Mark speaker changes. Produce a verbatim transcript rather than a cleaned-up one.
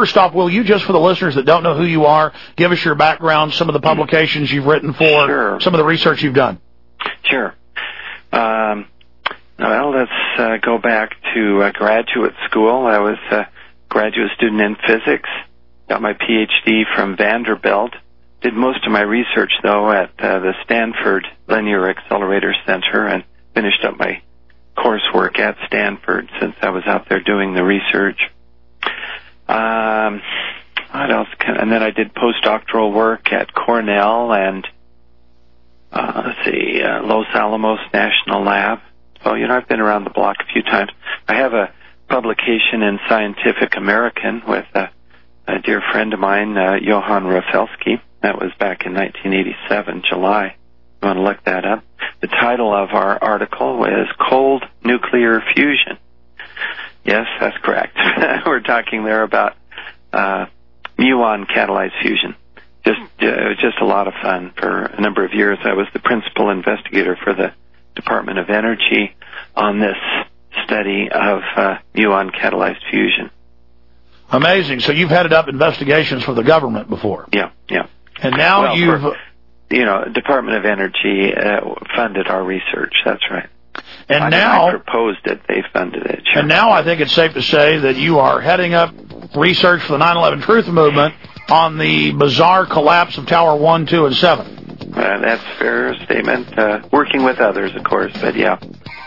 Speaker 1: first off, will you, just for the listeners that don't know who you are, give us your background, some of the publications you've written for,
Speaker 2: sure.
Speaker 1: some of the research you've done?
Speaker 2: Sure. Um, well, let's uh, go back to uh, graduate school. I was a graduate student in physics, got my P H D from Vanderbilt, did most of my research, though, at uh, the Stanford Linear Accelerator Center, and finished up my coursework at Stanford since I was out there doing the research. Um, what else? Can, and then I did postdoctoral work at Cornell and, uh, let's see, uh, Los Alamos National Lab. So, you know, I've been around the block a few times. I have a publication in Scientific American with a, a dear friend of mine, uh, Johann Rafelsky. That was back in nineteen eighty-seven, July. You want to look that up? The title of our article is Cold Nuclear Fusion. Yes, that's correct. We're talking there about uh, muon catalyzed fusion. Just uh, it was just a lot of fun. For a number of years, I was the principal investigator for the Department of Energy on this study of uh, muon catalyzed fusion.
Speaker 1: Amazing. So you've headed up investigations for the government before.
Speaker 2: Yeah, yeah.
Speaker 1: And now
Speaker 2: well,
Speaker 1: you've...
Speaker 2: For, you know, Department of Energy uh, funded our research. That's right.
Speaker 1: And
Speaker 2: I
Speaker 1: now...
Speaker 2: I proposed it. They funded it. Sure.
Speaker 1: And now I think it's safe to say that you are heading up research for the nine eleven Truth Movement on the bizarre collapse of Tower one, two, and seven.
Speaker 2: Uh, that's a fair statement. Uh, working with others, of course, but yeah.